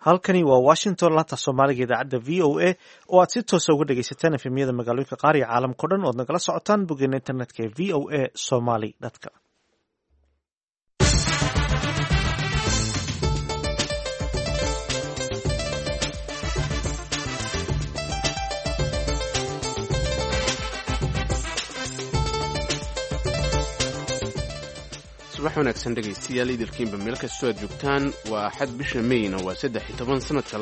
halkani waa washington laanta soomaaliga idaacadda v o a oo aad si toosa uga dhegaysataan efemyada magaalooyinka qaar iyo caalamkao dhan oad nagala socotaan boggeena internetka ee v o a somaly com. subax wanaagsan dhegaystayaal idilkiinba meel kastoo aad joogtaan waa axad bisha mayna waa 13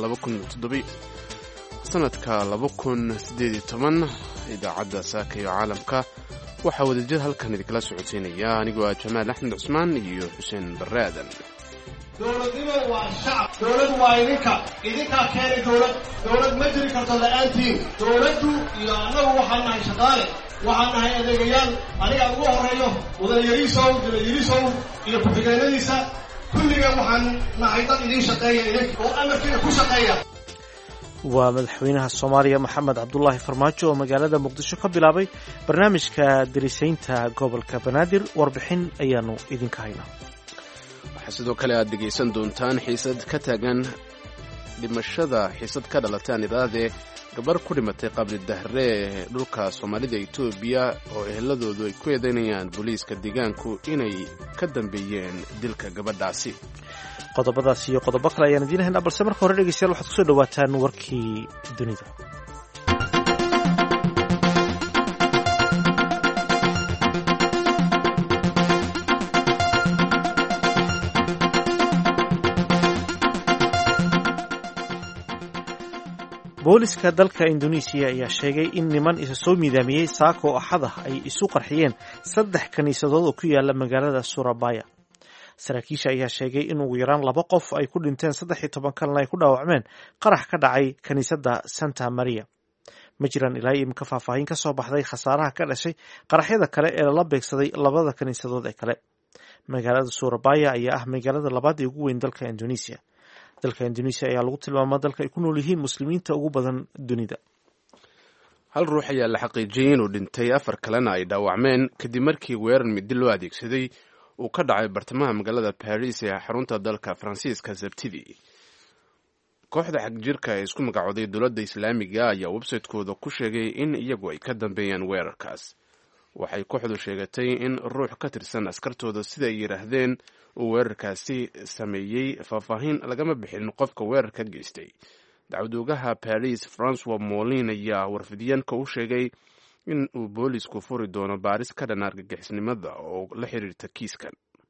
sanadka 2018 idaacadda saaka iyo caalamka waxaa wadajir halkan idinkala socodsiinaya anigoo ah jamaal axmed cusmaan iyo xuseen barre aadan. dowladnimo waa shacab, dowlad waa idinkaa keenay dowlad ma jiri karto la'aantiin. dowladdu iyo annagu waxaan nahay shaqaale, waxaan nahay adeegayaal. aniga ugu horeeyo wadanyariisow iyo ku-xigeenadiisa kulliga waxaan nahay dad idiin shaqeeya oo amarkiina ku shaqeeya. waa madaxweynaha soomaaliya maxamed cabdulaahi farmaajo oo magaalada muqdisho ka bilaabay barnaamijka darisaynta gobolka banaadir. warbixin ayaanu idinka haynaa. waxaa sidoo kale aad dhegaysan doontaan xiisad ka taagan dhimashada xiisad ka dhalataan iraadee gabar ku dhimatay qabri dahre dhulka soomaalida etoobiya oo eheladoodu ay ku eedaynayaan booliiska deegaanku inay ka dambeeyeen dilka gabadhaasi. qodobadaas iyo qodobo kale ayaan idiin haynaa, balse marka hore dhegaystayaal waxaad kusoo dhawaataan warkii dunida. booliska dalka indoneesiya ayaa sheegay in niman isa soo miidaamiyey saako oo axad ah ay isu qarxiyeen 3 kiniisadood oo ku yaala magaalada surabaya. saraakiisha ayaa sheegay in ugu yaraan 2 qof ay ku dhinteen 13 kalena ay ku dhaawacmeen qarax ka dhacay kiniisadda Santa Maria. ma jiraan ilaa imika faahfaahin ka soo baxday khasaaraha ka dhashay qaraxyada kale ee lala beegsaday 2 kiniisadood ee kale. magaalada surabaya ayaa ah magaalada labaad ee ugu weyn dalka indoneesiya. dalka indoneesiya ayaa lagu tilmaamaa dalka ay ku nool yihiin muslimiinta ugu badan dunida. hal ruux ayaa la xaqiijiyey inuu dhintay 4 kalena ay dhaawacmeen kadib markii weerar midi loo adeegsaday uu ka dhacay bartamaha magaalada Paris ee xarunta dalka Faransiiska Sabtidii. kooxda xagjirka ee isku magacooday dowladda Islaamiga ayaa website-kooda ku sheegay in iyagu ay ka dambeeyaan weerarkaas. waxay kooxdu sheegatay in ruux ka tirsan askartooda sida ay yiraahdeen uu weerarkaasi sameeyey. faahfaahin lagama bixin qofka weerarka geystay. dacwadoogaha Paris Francois Molin ayaa warfidyaanka u sheegay in uu boolisku furi doono baaris ka dhan argagixisnimada oo la xiriirta kiiskan.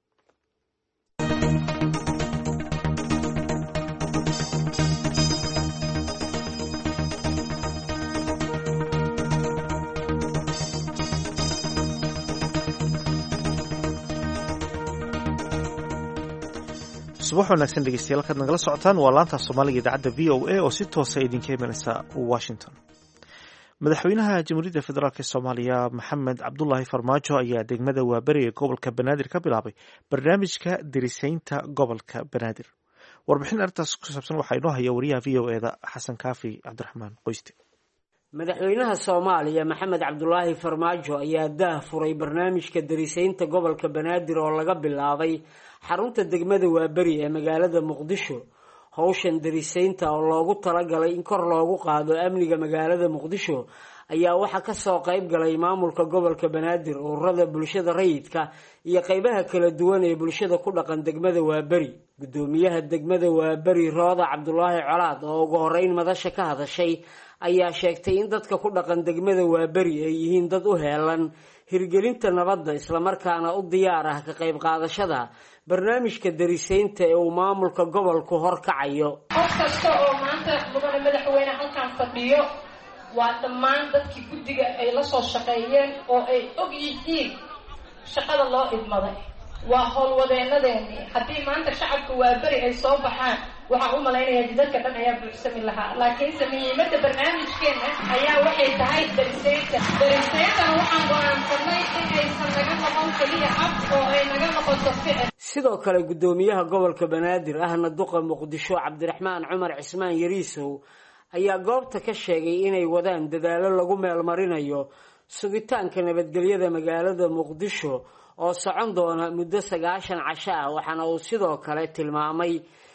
subax wanaagsan dhegeystayaal halkaad nagala socotaan waa laanta soomaaliga idaacadda v o a oo si toosa idinka imanaysa washington. madaxweynaha jamhuuriyadda federaalk soomaaliya maxamed cabdulaahi farmaajo ayaa degmada waaberi ee gobolka banaadir ka bilaabay barnaamijka darisaynta gobolka banaadir. warbixin arrintaas ku saabsan waxaa inoo haya wariyaha v o eda xasan kaafi cabdiraxmaan qoyste. madaxweynaha soomaaliya maxamed cabdulaahi farmaajo ayaa daah furay barnaamijka darisaynta gobolka banaadir oo laga bilaabay xarunta degmada waaberi ee magaalada muqdisho. howshan darisaynta oo loogu talagalay in kor loogu qaado amniga magaalada muqdisho ayaa waxaa kasoo qayb galay maamulka gobolka banaadir, ururada bulshada rayidka iyo qeybaha kala duwan ee bulshada ku dhaqan degmada waaberi. gudoomiyaha degmada waaberi rooda cabdulaahi colaad oo ugu horeyn madasha ka hadashay ayaa sheegtay in dadka ku dhaqan degmada waaberi ay yihiin dad u heelan hirgelinta nabadda islamarkaana u diyaar ah ka qayb qaadashada barnaamijka darisaynta ee uu maamulka gobolku horkacayo. qof kasta oo maanta mudane madaxweyne halkan fadhiyo waa dhammaan dadkii guddiga ay la soo shaqeeyeen oo ay og yihiin shaqada loo idmaday. waa howlwadeenadeennii. haddii maanta shacabka waaberi ay soo baxaan waxaan u malaynayaa jidadka dhan ayaa buuxsami lahaa. laakiinse muhiimadda barnaamijkeena ayaa waxay tahay darisaynta. darisayntana waxaan go'aansanay in aysan naga noqon keliya cab oo ay naga noqoto ficil. sidoo kale gudoomiyaha gobolka banaadir ahna duqa muqdisho cabdiraxmaan cumar cismaan yariisow ayaa goobta ka sheegay inay wadaan dadaalo lagu meelmarinayo sugitaanka nabadgelyada magaalada muqdisho oo socon doona muddo 90 casho ah. waxaana uu sidoo kale tilmaamay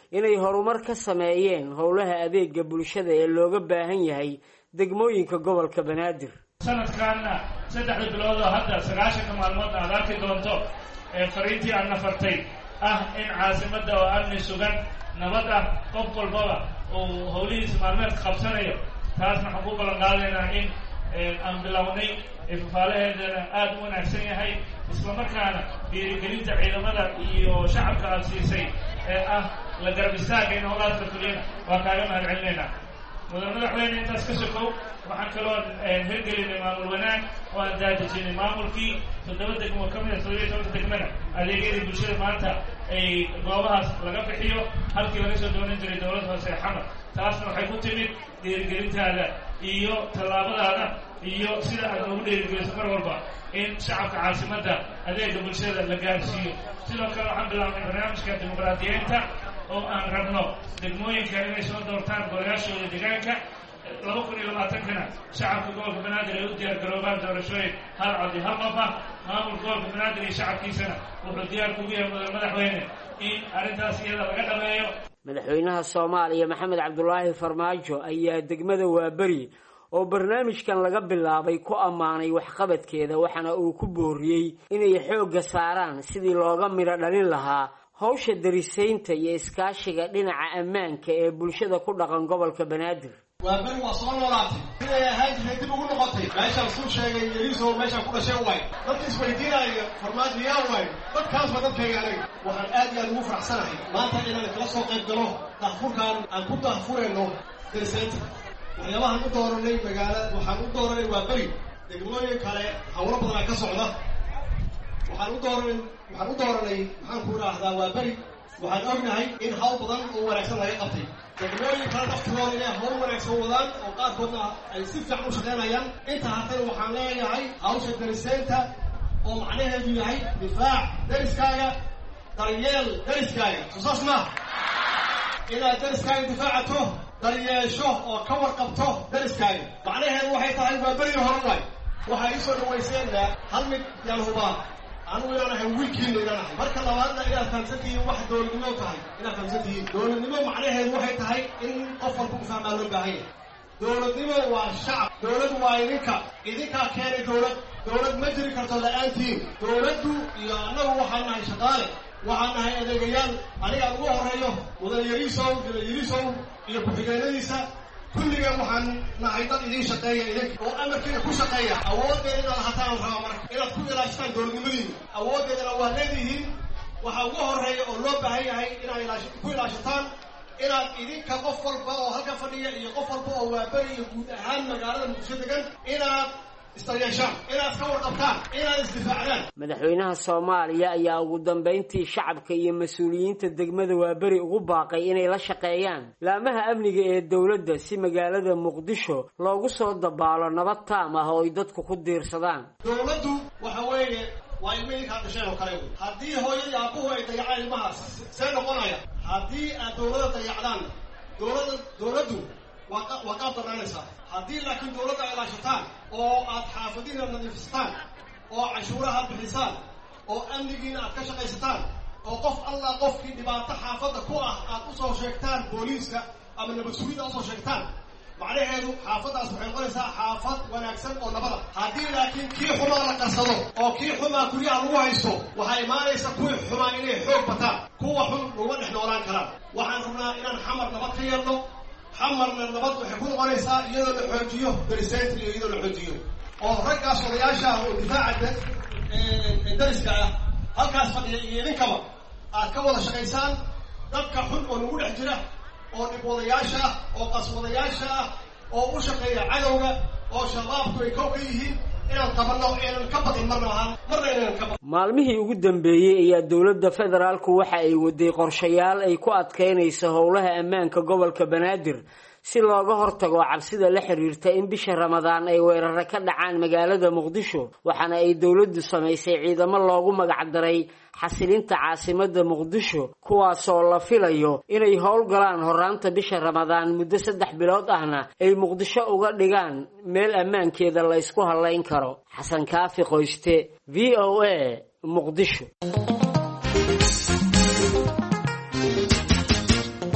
inay horumar ka sameeyeen howlaha adeega bulshada ee looga baahan yahay degmooyinka gobolka banaadir. sanadkaana 3 bilood oo hadda 9 maalmood aad arki doonto fariintii aan nafartay in caasimada oo amni sugan nabad ah qof walbaba oo howlihiisa maalmeedka qabsanayo taasna waxaan ku ballan qaadaynaa in aan bilownay fafaalaheedana aad u wanaagsan yahay isla markaana dhiirigelinta ciidamada iyo shacabka aad siisay la garab istaaga in howlahaas la fuliyana waa kaaga mahad celinaynaa. madaxweyne intaas ka sokow waxaan kaloo hirgelinay maamul wanaag oo aan daadejinay maamulkii 7 degmo ka mid ah 7 degmana adeegyadii bulshada maanta ay goobahaas laga bixiyo halkii laga soo doonan jiray dowladda hoose xamar. taasna waxay ku timid dhiirigelintaada iyo tallaabadaada iyo sida aad ugu dhiirigeliso mar walba in shacabka caasimadda adeega bulshada la gaarsiiyo. sidoo kale waxaan bilaabnay barnaamijka dimuqraadiyeynta oo aan rabno degmooyinka inay soo doortaan golayaashooda deegaanka 2020kana shacabka gobolka banaadir ay u diyaar garoobaan doorashooyin hal cod iyo hal qof ah. maamulka gobolka banaadir iyo shacabkiisana wuxuu diyaar kugu yahay madaxweyne in arrintaas iyada laga dhameeyo. madaxweynaha Soomaaliya Maxamed Cabdullaahi Farmaajo ayaa degmada Waaberi oo barnaamijkan laga bilaabay ku amaanay waxqabadkeeda waxana uu ku booriyay inay xoogga saaraan sidii looga miro dhalin lahaa hawsha darisaynta iyo iskaashiga dhinaca ammaanka ee bulshada ku dhaqan gobolka banaadir. Waaberi waa soo noolaatay inay ahayd dib ugu noqotay meeshaan suu sheegay yariiso meeshaan ku dhashay way dadka isweydiinaya Farmaajo yaa way dadkaas waa dadkayga aniga waxaan aad iyo aad ugu faraxsanahay maanta inaan kala soo qayb galo daahfurkaan aan ku daahfurayno darisaynta. waxyaabahan u dooranay magaalada waxaan u dooranay Waaberi degmooyin kale hawlo badan ka socda waxaan u dooranay maxaan ku raahdaa Waaberi waxaan ognahay in hawl badan oo wanaagsan laga qabtay degmooyin kale naftooda inay hawl wanaagsan wadaan oo qaarkoodna ay si fiican u shaqaynayaan. inta haddana waxaan leeyahay hawsha darisaynta oo macnaheedu yahay difaac dariskaaga daryeel dariskaaga xusaas maaha inaad dariskaaga difaacato daryeesho oo ka warqabto dariskaaga macnaheedu waxay tahay Waaberi hore waay waxay isoo dhaweyseen hal mid yaan hubaa anigu inaanahay wiilkiina inaanahay marka labaadna inaad fahamsantihiin wax dowladnimo tahay inaad fahamsantihiin dowladnimo macnaheedu waxay tahay in qof walba u fahmaa loo baahan yahay. dowladnimo waa shacab dowlad waa idinkaa keenay dowlad ma jiri karto la-aantiin. dowladdu iyo annagu waxaan nahay shaqaale waxaan nahay adeegayaal anigaan ugu horeeyo mudane yariisow iyo ku-xigeenadiisa kulliga waxaan nahay dad idiin shaqeeya idinka oo amarkiina ku shaqeeya awooddeeda inaad hataan rabaa marka inaad ku ilaashataan dowladnimadiina awooddeedana waa leedihiin. waxaa ugu horeeya oo loo baahan yahay inaad ku ilaashataan inaad idinka qof walba oo halka fadhiya iyo qof walba oo Waaberi iyo guud ahaan magaalada Muqdisho degan inaad istayeeshaan inaad ka warqabtaan inaad isdifaacdaan. madaxweynaha Soomaaliya ayaa ugu dambeyntii shacabka iyo mas'uuliyiinta degmada Waaberi ugu baaqay inay la shaqeeyaan laamaha amniga ee dawladda si magaalada Muqdisho loogu soo dabaalo nabad taam ah oo ay dadku ku diirsadaan. dawladdu waxa weeye waa ilmihii ka dhasheen oo kale haddii hooyadii aabuhu ay dayacaan ilmahaas see noqonaya haddii aad dawladda dayacdaan dawladdu waa qaab darnaanaysaa. haddii laakiin dawladda ay ilaashataan oo aad xaafadiina nadiifisataan oo cashuuraha bixisaan oo amnigiina aad ka shaqaysataan oo qof alla qofkii dhibaato xaafadda ku ah aad u soo sheegtaan booliiska ama nabad sugidda usoo sheegtaan macnaheedu xaafaddaas waxay noqonaysaa xaafad wanaagsan oo nabada. haddii laakiin kii xumaa la qarsado oo kii xumaa guryaha lagu haysto waxaa imaanaysa kuwii xumaa inay xoog bataan kuwa xun laguma dhex noolaan karaan. waxaan rabnaa inaan xamar nabad ka yeelno. xamarna nabad waxay ku noqonaysaa iyadoo la xoojiyo darisaynta iyo iyadoo la xoojiyo oo raggaas odayaasha ah oo difaaca dariska ah halkaas fadhiya iyo idinkaba aad ka wada shaqaysaan dadka xun oo nagu dhex jira oo dhibwadayaasha ah oo qaswadayaasha ah oo u shaqeeya cadowga oo shabaabku ay kow ka yihiin inaan qabanno inaan ka badin marna inaan ka badin. maalmihii ugu dambeeyey ayaa dowladda federaalku waxa ay waday qorshayaal ay ku adkeynayso howlaha ammaanka gobolka banaadir si looga hortago cabsida la xiriirta in bisha Ramadaan ay weeraro ka dhacaan magaalada Muqdisho. waxaana ay dowladdu samaysay ciidamo loogu magac daray xasilinta caasimadda Muqdisho kuwaasoo la filayo inay howlgalaan horaanta bisha Ramadaan muddo 3 bilood ahna ay Muqdisho uga dhigaan meel ammaankeeda la isku halayn karo. Xasan Kaafi Qoyste, VOA, Muqdisho.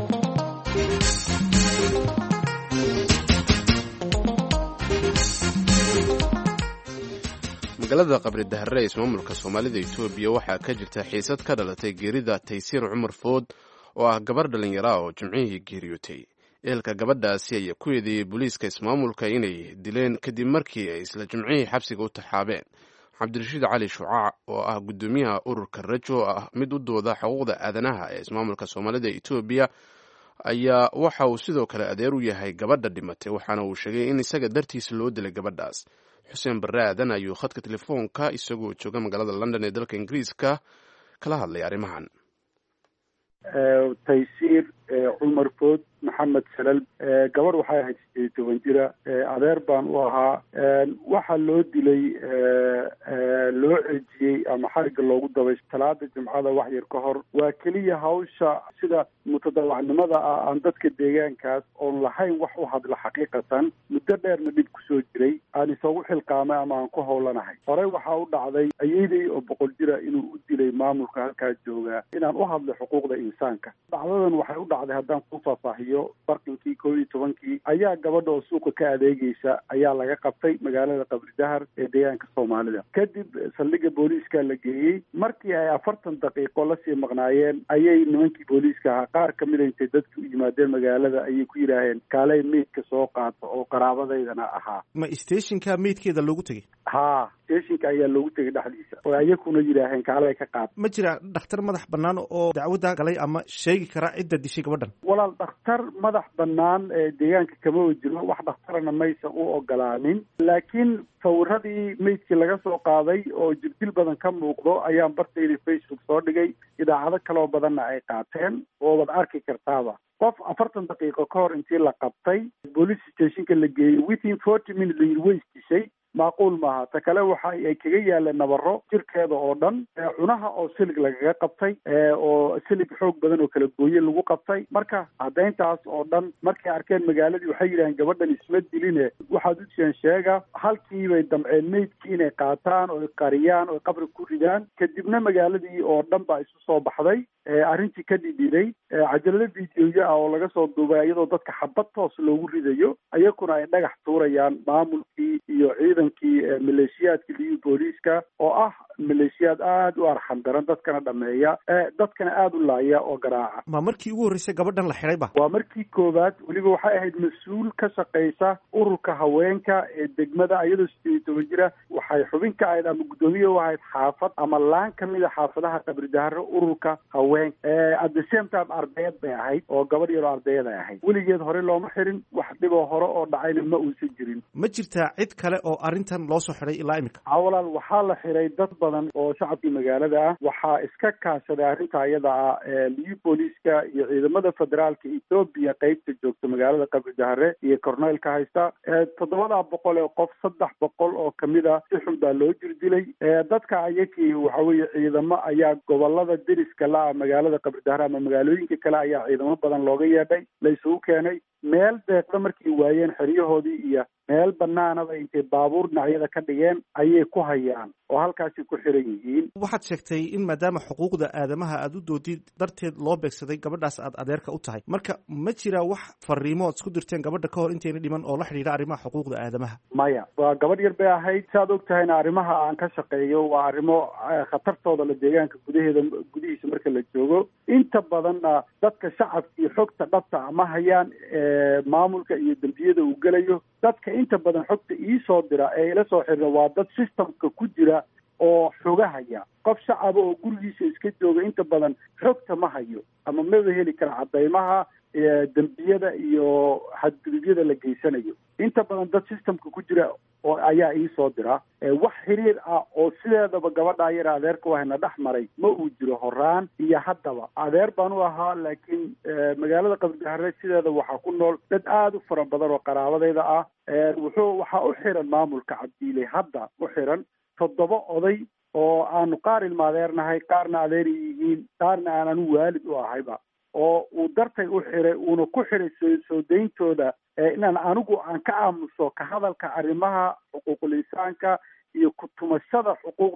magaalada qabri dahare ee ismaamulka soomaalida etoobiya waxaa ka jirta xiisad ka dhalatay geerida taysiir cumar food oo ah gabar dhallinyara oo jimcihii geeriyootay. ehelka gabadhaasi ayaa ku eedeeyey booliiska ismaamulka inay dileen kadib markii ay isla jimcihii xabsiga u taxaabeen. cabdirashiid cali shucaac oo ah guddoomiyaha ururka rajo oo ah mid u dooda xuquuqda aadanaha ee ismaamulka soomaalida etoobiya ayaa waxa uu sidoo kale adeer u yahay gabadha dhimatay, waxaana uu sheegay in isaga dartiisa loo dilay gabadhaas. xuseen barre aadan ayuu khadka telefoonka isagoo jooga magaalada london ee dalka ingiriiska kala hadlay arrimahan. taysiir cumar food maxamed salal gabar waxay ahayd 17 jira, adeer baan u ahaa. waxaa loo dilay loo ceejiyey ama xariga loogu dabay talaada jimcada wax yar ka hor. waa keliya hawsha sida mutadawacnimada ah aan dadka deegaankaas oon lahayn wax u hadla xaqiiqatan muddo dheerna dhib kusoo jiray aan isagu xilqaamay ama aan ku howlanahay. horey waxaa u dhacday ayeydey oo 100 jira inuu u dilay maamulka halkaa jooga inaan u hadlo xuquuqda insaanka. dhacdadan waxay u dhacday haddaan ku faahfaahiyo barkinkii 11 ayaa gabadha oo suuqa ka adeegaysa ayaa laga qabtay magaalada qabri dahar ee deegaanka soomaalida. kadib saldhigga booliiska la geeyey. markii ay 40 daqiiqo lasii maqnaayeen ayay nimankii booliiska ahaa qaar kamid a intay dadku u yimaadeen magaalada ayay ku yidhaaheen kaalay meydka soo qaato oo qaraabadaydana ahaa. ma stationka meydkeeda loogu tegey? ha stationka ayaa loogu tegay dhexdiisa oo ayakuna yidhaaheen kaalay ka qaad. ma jira dhakhtar madax bannaan oo dacwadda galay ama sheegi kara cidda dishay gabadhan? walaal dhakhtar madax bannaan ee deegaanka kama jiro, wax dhakhtarana maysan u ogolaanin. laakiin sawiradii meydkii laga soo qaaday oo jirdil badan ka muuqdo ayaan bartayda facebook soo dhigay. idaacado kaloo badanna ay qaateen oo wad arki kartaaba. qof 40 daqiiqo ka hor intii la qabtay police stationka la geeyey within 40 minutes la way istishay macquul maaha. ta kale waxa ay kaga yaaleen nabaro jirkeeda oo dhan, cunaha oo silig lagaga qabtay oo silig xoog badan oo kala gooye lagu qabtay. marka caddayntaas oo dhan markay arkeen magaaladii waxay yidhaaheen gabadhan isma diline waxaad u jeen sheega. halkii bay damceen meydkii inay qaataan oo qariyaan oo qabri ku ridaan. kadibna magaaladii oo dhan baa isu soo baxday. arrintii ka dhidhiday cajalado videoya ah oo laga soo duubay iyadoo dadka xabad toos loogu ridayo, ayakuna ay dhagax tuurayaan maamulkii iyo ciidankii maleeshiyaadka liyu booliiska oo ah maleeshiyaad aada u arxan daran, dadkana dhameeya, dadkana aada u laaya oo garaaca. ma markii ugu horreysay gabadhan la xidhay ba? waa markii koowaad. weliba waxay ahayd mas-uul ka shaqaysa ururka haweenka ee degmada iyadoo 17 jira. waxay xubin ka ahayd ama guddoomiye u ahayd xaafad ama laan kamid a xaafadaha qabri dahare ururka haweenka. at the same time ardayad bay ahayd oo gabadh yaroo ardayad ay ahayd. weligeed hore looma xirin, wax dhiboo hore oo dhacayna ma uusan jirin. ma jirtaa cid kale oo arrintan loo soo xidhay ilaa imika? walaal waxaa la xiray dad badan oo shacabkii magaalada ah. waxaa iska kaashaday arrinta iyada ah liyu booliiska iyo ciidamada federaalka Ethiopia qaybta joogta magaalada qabri dahare iyo korneelka haysta. 700 oo qof 300 oo kamid ah si xun baa loo jirdilay. dadka ayakii waxa weeye ciidamo ayaa gobolada deriska la magaalada qabri dahare ama magaalooyinka kale ayaa ciidamo badan looga yeedhay, la isugu keenay meel deeqda markay waayeen xeryahoodii iyo meel banaanaba intay baabuur dhinacyada ka dhigeen ayay ku hayaan oo halkaasi ku xiran yihiin. waxaad sheegtay in maadaama xuquuqda aadamaha aada u doodid darteed loo beegsaday gabadhaas aad adeerka u tahay. marka ma jiraa wax fariimo ood isku dirteen gabadha ka hor intayna dhiman oo la xidhiidha arrimaha xuquuqda aadamaha? maya, waa gabadh yar bay ahayd. si aad og tahayna arrimaha aan ka shaqeeyo waa arrimo khatartooda la deegaanka gudihiisa marka la joogo. inta badanna dadka shacabkii xogta dhabta ama hayaan maamulka iyo dembiyada uu gelayo. dadka inta badan xogta iisoo dira ee ila soo xirira waa dad systemka ku jira oo xogahaya. qof shacaba oo gurigiisa iska jooga inta badan xogta ma hayo ama maba heli kara cadaymaha dembiyada iyo xadgudubyada la geysanayo. inta badan dad systemka ku jira oo ayaa iisoo dira. wax xiriir ah oo sideedaba gabadha yar adeerka wahayna dhex maray ma uu jiro horaan iyo haddaba. adeer baan u ahaa, laakiin magaalada qabri dahare sideeda waxaa ku nool dad aada u fara badan oo qaraabadayda ah. waxaa u xiran maamulka cabdiile hadda u xiran 7 oday oo aanu qaar ilma adeernahay, qaarna adeer yihiin, qaarna aanan waalid u ahayba, oo uu dartay u xiray uuna ku xiray soo dayntooda inaan anigu aan ka aamuso ka hadalka arrimaha xuquuqul insaanka iyo ku tumashada xuquuqda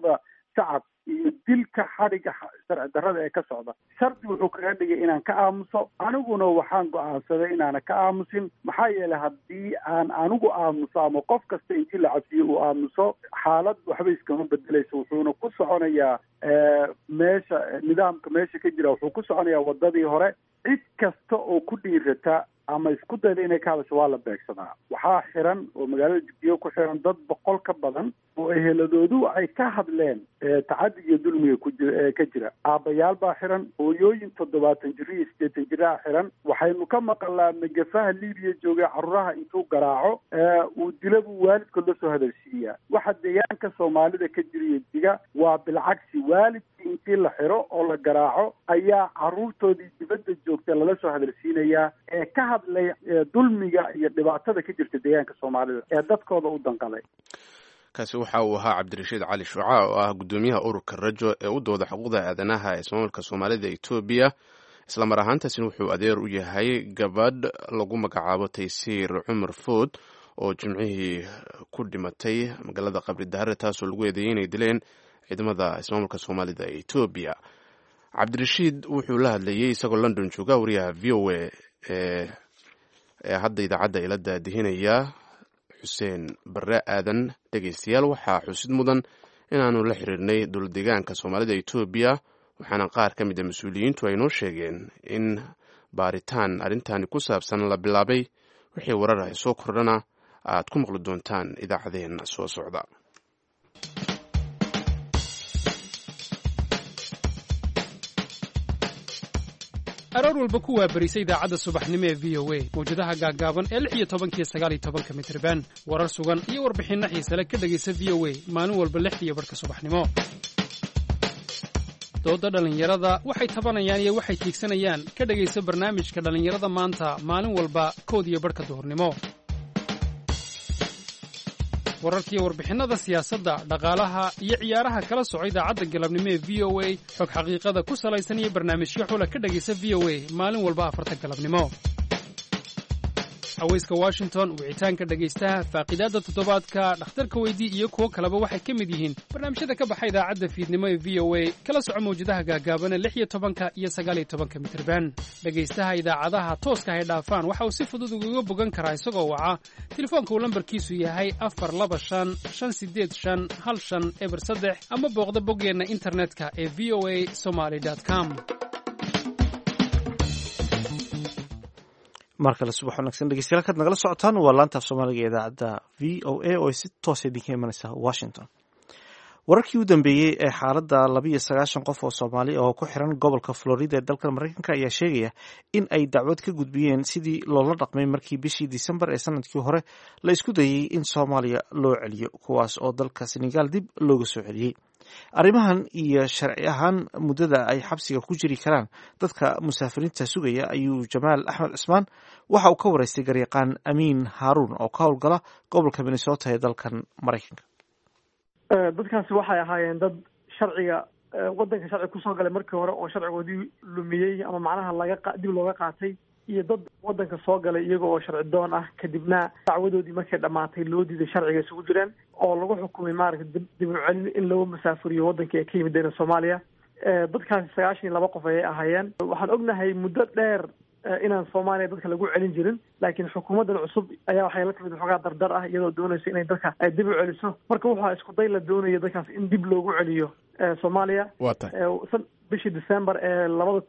shacab iyo dilka xadhigga sharci darrada ee ka socda shardi wuxuu kaga dhigay inaan ka aamuso aniguna waxaan go-aansaday inaana ka aamusin maxaa yeelay haddii aan anigu aamuso ama qof kasta intii la cafiyo uu aamuso xaalad waxba iskama bedelayso wuxuuna ku soconayaa meesha nidaamka meesha ka jira wuxuu ku soconayaa wadadii hore cid kasta oo ku dhiirata ama isku dayda inay ka hadasho waa la beegsadaa waxaa xiran oo magaalada jigjiga ku xiran dad 100 ka badan oo eheladoodu ay ka hadleen tacadiga iyo dulmiga ka jira aabayaal baa xiran hooyooyin 70 jir iyo 80 jir xiran waxaynu ka maqalnaa magafaha Liibiya jooga carruuraha intuu garaaco uu dilabu waalidka la soo hadalsiiya waxa deegaanka Soomaalida ka jira diga waa bilcagsi waalidkii intii la xiro oo la garaaco ayaa carruurtoodii dibadda joogta lala soo hadalsiinaya ee ka hadlay dulmiga iyo dhibaatada ka jirta deegaanka Soomaalida ee dadkooda u danqaday kaasi waxa uu ahaa Cabdirashiid Cali Shuuca oo ah gudoomiyaha ururka Rajo ee u dooda xuquuqda aadanaha ee Soomaalka Soomaalida Itoobiya isla mar ahaantaasina wuxuu adeer u yahay gabadh lagu magacaabo Taysiir Cumar Food oo jimcihii ku dhimatay magaalada Qabri Dahar taasoo lagu eedeeyay inay dileen ciidamada Soomaalka Soomaalida ee Itoobiya Cabdirashiid wuxuu la hadlayay isagoo London jooga wariyaha VOA ee hadda idaacadda ila daadihinaya Xuseen Barre Aadan dhegeystayaal waxaa xusid mudan inaanu la xiriirnay dowlad deegaanka Soomaalida Itoobiya waxaana qaar ka mid ah mas'uuliyiintu ay noo sheegeen in baaritaan arrintan ku saabsan la bilaabay wixii warar ay soo kordhana aad ku maqli doontaan idaacadeena soo socda aroor walba ku waabarisay idaacadda subaxnimo ee VOA mawjadaha gaagaaban ee 16 iyo 19 mitirban warar sugan iyo warbixinno xiise leh ka dhagaysa VOA maalin walba 6:00 subaxnimo dooda dhalinyarada waxay tabanayaan iyo waxay tiigsanayaan ka dhagaysa barnaamijka dhalinyarada maanta maalin walba 1:00 duhurnimo wararkiiyo warbixinada siyaasadda dhaqaalaha iyo ciyaaraha kala soco idaacadda galabnimo ee VOA xog xaqiiqada ku salaysan iyo barnaamijyo xula ka dhagaysa VOA maalin walba 4 galabnimo hawayska Washington wicitaanka dhagaystaha faaqidaada toddobaadka dhakhtarka weydii iyo kuwo kaleba waxay ka mid yihiin barnaamijyada ka baxay idaacadda fiidnimo ee VOA kala soco mawjadaha gaagaaban ee 16 iyo 19 mitirban dhagaystaha idaacadaha tooska ay dhaafaan waxa uu si fudud uga bogan karaa isagoo waca telefoonka uu lambarkiisu yahay 425-585-1503 ama booqda boggeena internetka ee voasomali.com markale subax wanaagsan dhegeystayaal kaad nagala socotaan waa laanta af Soomaaliga ee idaacadda VOA oo si toos ah idinka imanaysa Washington wararkii u dambeeyay ee xaaladda 29 qof oo Soomaali oo ku xiran gobolka Florida ee dalka Mareykanka ayaa sheegaya in ay dacwad ka gudbiyeen sidii loola dhaqmay markii bishii December ee sanadkii hore la isku dayay in Soomaaliya loo celiyo kuwaas oo dalka Senegal dib looga soo celiyay arrimahan iyo sharci ahaan muddada ay xabsiga ku jiri karaan dadka musaafiriinta sugaya ayuu Jamaal Axmed Cismaan waxa uu ka wareystay garyaqaan Amiin Haruun oo ka howlgala gobolka Minnesota ee dalkan Mareykanka dadkaasi waxay ahaayeen dad sharciga wadanka sharci kusoo galay markii hore oo sharcigoodii lumiyey ama macnaha dib looga qaatay iyo dad wadanka soo galay iyaga oo sharci doon ah kadibna dacwadoodii markay dhamaatay loo diiday sharciga isugu jireen oo lagu xukumay maaragtay dib u celin in loo masaafuriyo wadankii ay ka yimideen Soomaaliya dadkaasi 92 qof ayay ahaayeen waxaan ognahay muddo dheer inaan Soomaaliya dadka lagu celin jirin laakiin xukuumaddan cusub ayaa waxay la timid xogaa dardar ah iyadoo doonaysa inay dadka ay dib u celiso marka waxaa isku day la doonayo dadkaas in dib loogu celiyo Soomaaliya bishii December ee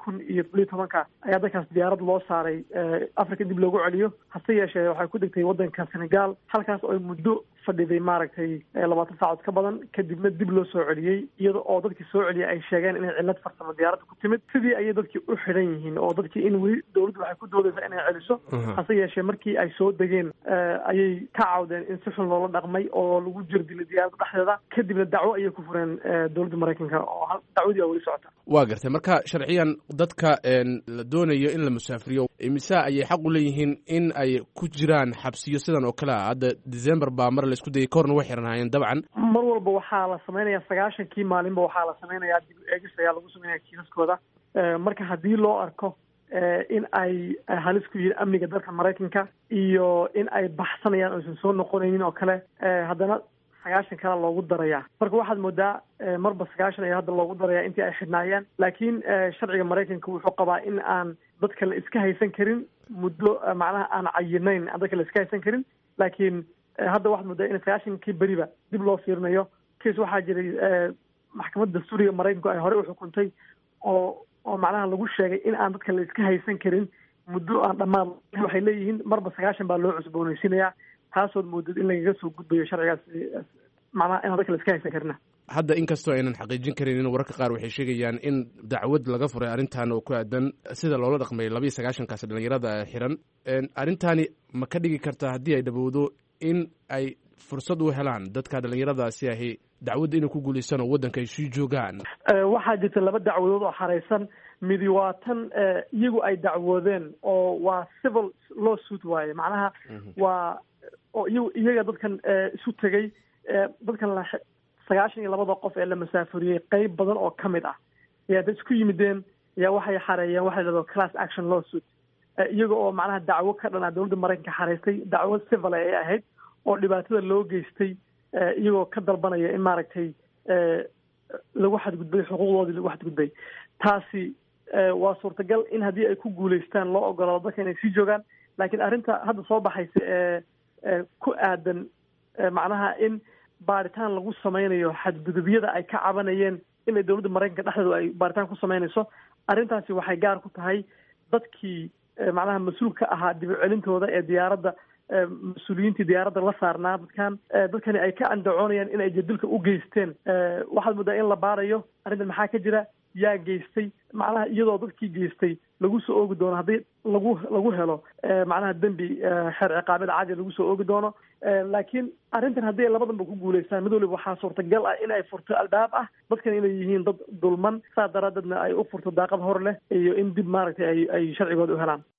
2012 ayaa dadkaas diyaarad loo saaray Afrika dib loogu celiyo hase yeeshee waxay ku degtay wadanka Senegal halkaas oo ay muddo fadhiday maaragtay 20 saacadood ka badan kadibna dib loo soo celiyay iyada oo dadkii soo celiyay ay sheegeen inay cilad farsamo diyaaradda ku timid sidii ayay dadkii u xiran yihiin oo dadkii in weli dawladdu waxay ku doodaysaa inay celiso hase yeeshee markii ay soo degeen ayay ka cawdeen in si xun loola dhaqmay oo lagu jirdilay diyaaradda dhexdeeda kadibna dacwo ayay ku fureen dowladda Mareykanka oo dacwadii weli socota waa gartay marka sharciyan dadka la doonayo in la musaafiriyo imisa ayay xaq u leeyihiin in ay ku jiraan xabsiyo sidan oo kale ah hadda December baa mar la isku dayay korna way xiranayeen dabcan mar walba waxaa la samaynayaa 90 maalinba waxaa la samaynayaa dib eegis ayaa lagu samaynayaa kiisaskooda marka haddii loo arko in ay halis ku yihiin amniga dalka Mareykanka iyo in ay baxsanayaan oo soo noqonaynin oo kale haddana 90 kale loogu darayaa. Marka waxaad moodaa marba 90 ayaa hadda loogu darayaa intii ay xidhnaayeen. Laakiin sharciga Mareykanka wuxuu qabaa in aan dadka la iska haysan karin muddo macnaha aan cayinayn dadka la iska haysan karin. Laakiin hadda waxaad moodaa in 90kii beriba dib loo fiirinayo. Case waxaa jiray maxkamadda dastuuriga Mareykanku ay hore u xukuntay oo macnaha lagu sheegay in aan dadka la iska haysan karin muddo aan dhammaan. Waxay leeyihiin marba 90 baa loo cusboonaysiinayaa, taasood moodid in lagaga soo gudbayo sharcigaas macnaha in dadka la iska haysan karina. hadda inkastoo aynan xaqiijin karin in wararka qaar waxay sheegayaan in dacwad laga furay arrintan oo ku aadan sida loola dhaqmay 92kaas dhalinyarada xiran. arrintaani ma ka dhigi kartaa haddii ay dhawowdo in ay fursad u helaan dadka dhalinyaradaasi ahi dacwadda inay ku guuleystaan oo waddanka ay sii joogaan? Waxaa jirta 2 dacwadood oo xareysan. midi waa tan iyagu ay dacwoodeen oo waa civil lawsuit waaye, macnaha waa oo iyaga dadkan isu tegay dadkan 92 qof ee la masaafuriyey qayb badan oo ka mid ah ayaa dad isku yimideen ayaa waxay xareeyeen waxay leedahay class action lawsuit iyaga oo macnaha dacwo ka dhan ah dowladda Mareykanka xareystay, dacwo civil ay ahayd oo dhibaatada loo geystay iyagoo ka dalbanaya in maaragtay lagu xadgudbay xuquuqdoodii lagu xadgudbay. Taasi waa suurtagal in haddii ay ku guuleystaan loo ogolaado dadka inay sii joogaan. Laakiin arrinta hadda soo baxaysa ku aadan macnaha in baaritaan lagu sameynayo xadgudubyada ay ka cabanayeen inay dowladda Mareykanka dhexdeedu ay baaritaan ku sameynayso, arrintaasi waxay gaar ku tahay dadkii macnaha mas-uul ka ahaa dib u celintooda ee diyaaradda mas-uuliyiintii diyaaradda la saarnaa dadkani ay ka andacoonayaan in ay jadilka u geysteen. waxaad moodaa in la baarayo arrintan maxaa ka jira, yaa geystay, macnaha iyadoo dadkii geystay lagu soo oogi doono haddii lagu helo macnaha dembi xeer ciqaabeed caadi lagu soo oogi doono. laakiin arrintan haddii ay labadanba ku guuleystaan mid waliba waxaa suurtagal ah in ay furto albaab ah dadkan inay yihiin dad dulman, saa daraadeedna ay u furto daaqad hor leh iyo in dib maaragtay ay sharcigooda u helaan.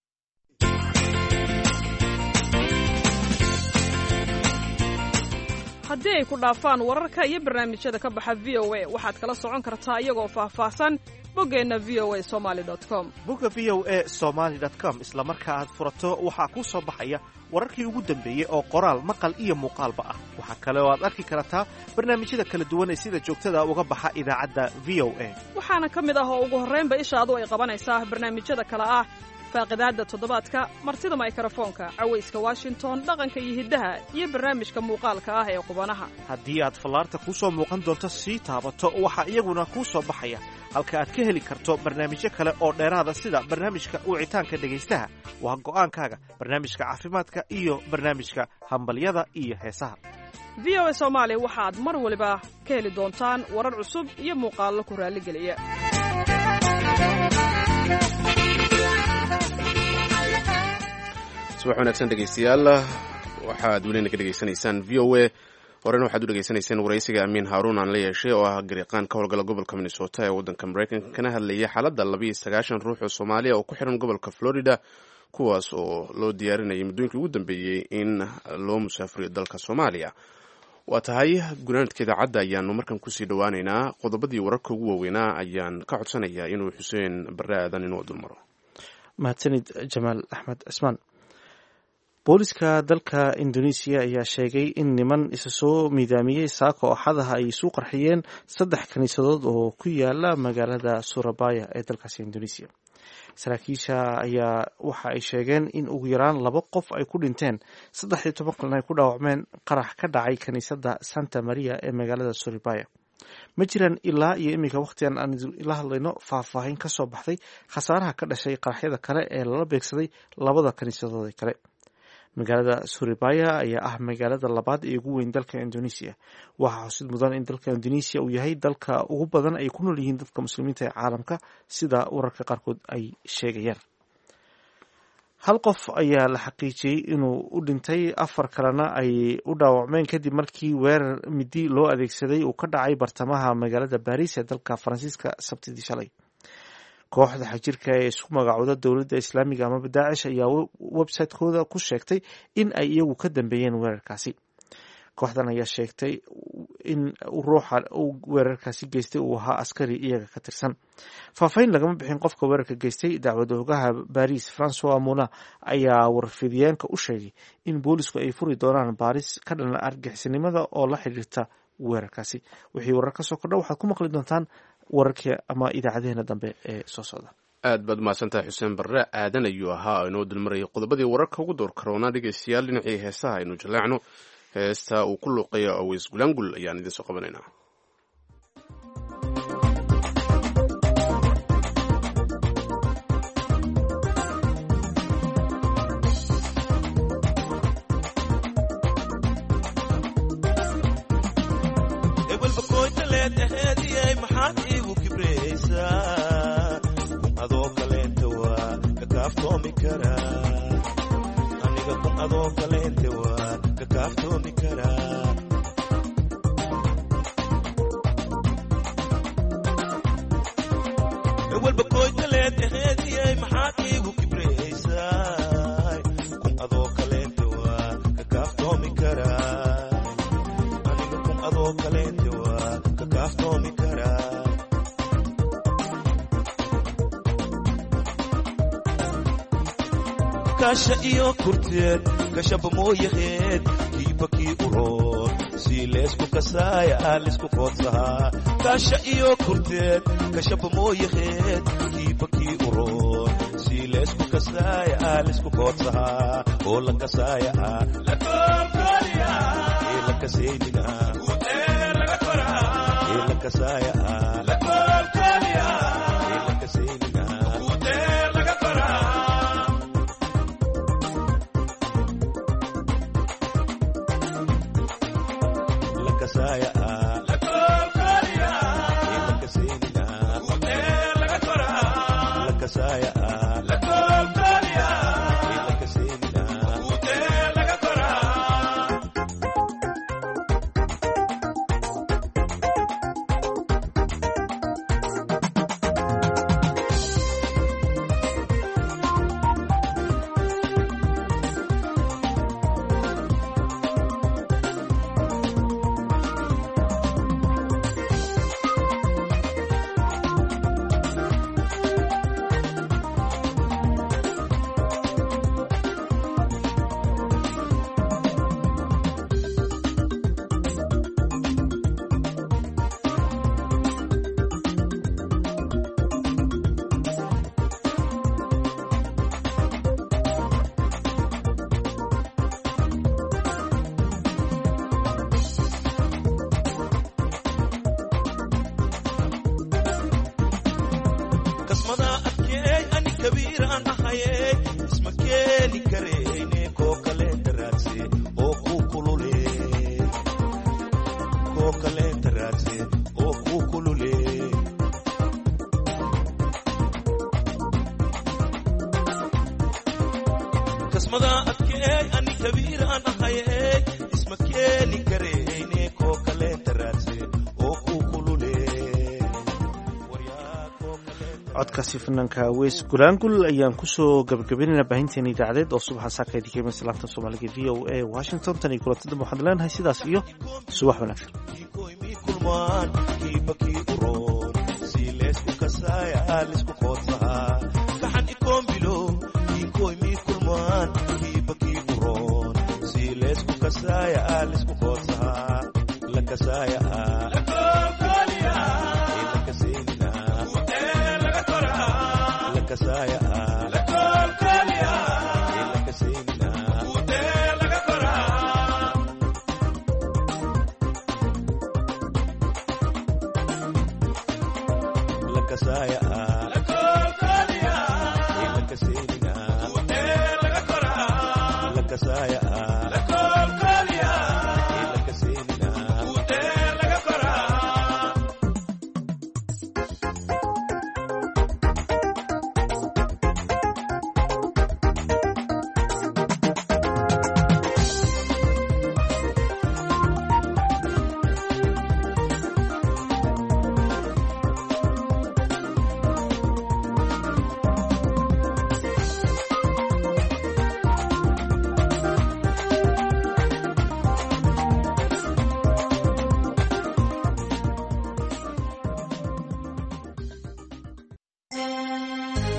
haddii ay ku dhaafaan wararka iyo barnaamijyada ka baxa VOA waxaad kala socon kartaa iyagoo faahfaahsan boggeenna voasomali.com. bogga voasomali.com isla marka aad furato waxaa kuu soo baxaya wararkii ugu dambeeyey oo qoraal maqal iyo muuqaalba ah. waxaa kale oo aad arki kartaa barnaamijyada kala duwan ee sida joogtada uga baxa idaacadda VOA. waxaana ka mid ah oo ugu horraynba ishaadu ay qabanaysaa barnaamijyada kale ah faaqidaadda toddobaadka, martida mikrofoonka, cawayska Washington, dhaqanka iyo hiddaha, iyo barnaamijka muuqaalka ah ee qubanaha. haddii aad fallaarta kuu soo muuqan doonto sii taabato waxaa iyaguna kuu soo baxaya halka aad ka heli karto barnaamijyo kale oo dheeraada sida barnaamijka wicitaanka dhegaystaha, waa go'aankaaga, barnaamijka caafimaadka iyo barnaamijka hambalyada iyo heesaha. VOA Soomaali waxaad mar waliba ka heli doontaan warar cusub iyo muuqaallo ku raalligeliya. subax wanaagsan dhegeystayaal, waxaad welina ka dhegeysanaysaan v o a. horena waxaad u dhegeysanayseen waraysiga amiin haaruun aan la yeeshay oo ah gariiqaan ka howlgala gobolka minnesota ee waddanka maraykanka, kana hadlayay xaaladda 92 ruux oo soomaaliya oo ku xiran gobolka florida, kuwaas oo loo diyaarinayay muddooyinkii ugu dambeeyey in loo musaafuriyo dalka soomaaliya. waa tahay gunaanadka idaacadda ayaanu markan kusii dhowaaneynaa. qodobadii wararka ugu waaweynaa ayaan ka codsanayaa inuu xuseen barre aadan inuu dulmaro. mahadsanid jamaal axmed cismaan. booliska dalka Indonesia ayaa sheegay in niman isa soo miidaamiyey saako oo xadaha ay isu qarxiyeen 3 kaniisadood oo ku yaala magaalada Surabaya ee dalkaasi Indonesia. saraakiisha ayaa waxa ay sheegeen in ugu yaraan 2 qof ay ku dhinteen, 13 kalena ay ku dhaawacmeen qarax ka dhacay kaniisadda Santa Maria ee magaalada Surabaya. ma jiraan ilaa iyo iminka waqtigan aan la hadlayno faahfaahin ka soo baxday khasaaraha ka dhashay qaraxyada kale ee lala beegsaday 2 kaniisadood kale. magaalada Surabaya ayaa ah magaalada labaad ee ugu weyn dalka Indonesia. waxaa xusid mudan in dalka Indonesia uu yahay dalka ugu badan ay ku nool yihiin dadka muslimiinta ee caalamka, sida wararka qaarkood ay sheegayaan. 1 qof ayaa la xaqiijiyey inuu u dhintay, 4 kalena ay u dhaawacmeen kadib markii weerar midi loo adeegsaday uu ka dhacay bartamaha magaalada Paris ee dalka Faransiiska Sabtidii shalay. kooxda xajirka ee isku magacooda dowladda islaamiga ama Daacish ayaa website-kooda ku sheegtay in ay iyagu ka dambeeyeen weerarkaasi. kooxdan ayaa sheegtay in ruuxa uu weerarkaasi geystay uu ahaa askari iyaga ka tirsan. faahfaahin lagama bixin qofka weerarka geystay. dacwad oogaha baris francois muna ayaa warfidyaanka u sheegay in boolisku ay furi doonaan baaris ka dhan argixisnimada oo la xiriirta weerarkaasi. wixii warar ka soo kordha waxaad ku maqli doontaan wararkii ama idaacadeena dambe ee soo socda. aad baad mahadsantahay xuseen barre aadan ayuu ahaa inoo dulmarayay qodobadii wararka ugu door karoona. dhegeystayaal dhinacii heesaha aynu jaleecno heesta uu ku luuqeeyo aweys gulaangul ayaan idiin soo qabanaynaa. aniga kun adoo kaleente waa ka kaaftoomi karaa ewalba kooytaleed aheediyay maxaad iigu kibraysaa kun adoo kaleente waa ka kaaftoomi karaa aniga kun adoo kaleente waa ka kaaftoomi karaa kasha iyo kurteed kashaba mooyaheed kiiba kii uroon sii leesku kasaaya aalisku koodsahaa kasha iyo kurteed kashaba mooyaheed kiiba kii uroon sii leesku kasaaya aalisku koodsahaa oo la kasaaya ah la koobkaliya ee la kasaynina ee laga koraa ee la kasaaya ah la koobkaliya ee la kasaynina ee laga koraa kasaya la koobkaliya ee la kasaynina ee laga koraa la kasaya la koobkaliya ee la kasaynina ee laga koraa codkaasi fanaanka aweys gulaangul ayaan kusoo gabagabaynayna baahinteena idaacadeed oo subaxa saaka idinka imaysa laanta soomaaliga v o a washington tan iyo kulantada waxaan leenahay sidaas iyo subax wanaagsan kasaya